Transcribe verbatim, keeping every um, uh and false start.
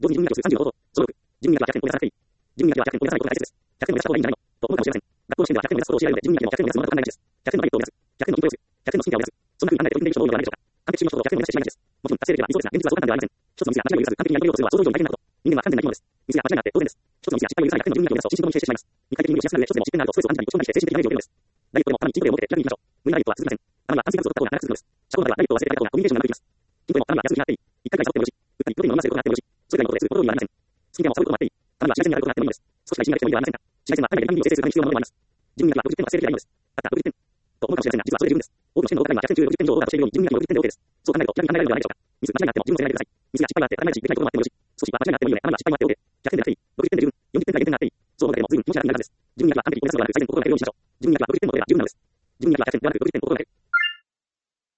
同時に純学数さんじゅうの方法、総力、純学はひゃくてんを目指さなくていい。純学はひゃくてんを目指さないことが大切です。ひゃくてんを目指した方がいいんじゃないのと思うかもしれません。学校の試験ではひゃくてんを目指すことを教えられるので、純学でもひゃくてんを目指すものは簡単な話です。ひゃくてんのターゲットを目指す。ひゃくてんのインプをする。ひゃくてんの進化を目指す。そんな風に考えて取り組んでいる人の多いのではないでしょうか。完璧主義の人ほどひゃくてんを目指してしまいがちです。もちろん達成できれば理想ですが、現実はそう簡単ではありません。一つのミスや間違いを許さず完璧にやり遂げようとするは想像以上に大変なこと。人間は完全な生き物です。ミスや間違いがあって当然です。一つのミスや失敗を許さないひゃくてんの純学を目指すと心身ともに否定してしまいます。二回的に無理をしやすくなる上、一つでも失敗があるとストレスを感じたり落ち込んだりして精神的なダメージを受けるのです。ダイエットでもたまに筋トレを設けて気楽にいきましょう。無理なダイエットは続きません。たまには炭水化物を取った方が長く続くのです。社交の場ではダイエットを忘れてありがとうがコミュニケーションが長引きます。筋トレもたまには休む日があっていい。一回ぐらいサボってもよし。打ったりプロテインを飲ませることがあってもよし。それ以外のことですることにはなりません。好きでもサボることもあっていい。たまには紫外線に当たることがあってもいいのです。少しは自信が出てもいいではありませんか。紫外線は体内でビタミン D を生成するために必要なものでもあります。純学はろくじゅってんは正解なのです。たったろくじゅってんと思うかもしれませんが、実はそれで十分です。多くの試験の合格ラインはひゃくてん中ろくじゅってん以上をオーダーとしているように、純学もろくじゅってんで OK です。そう考えると気楽に考えられるのではないでしょうか。ミス、間違いがあっても自分の責任であってください。ミスや失敗があって当たり前だしできないこともあってもよし。少しは間違いがあってもいいので、たまには失敗もあって OK。ひゃくてんでなくていい。ろくじゅってんで十分。よんじゅってんから減点があっていい。